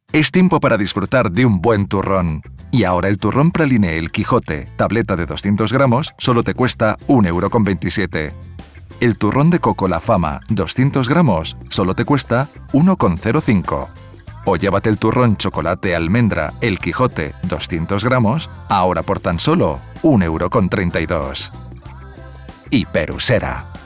Es tiempo para disfrutar de un buen turrón. Y ahora el turrón praline El Quijote, tableta de 200 gramos, solo te cuesta 1,27 €. El turrón de coco La Fama, 200 gramos, solo te cuesta 1,05 €. O llévate el turrón chocolate almendra El Quijote, 200 gramos, ahora por tan solo 1,32 €. Y Perusera.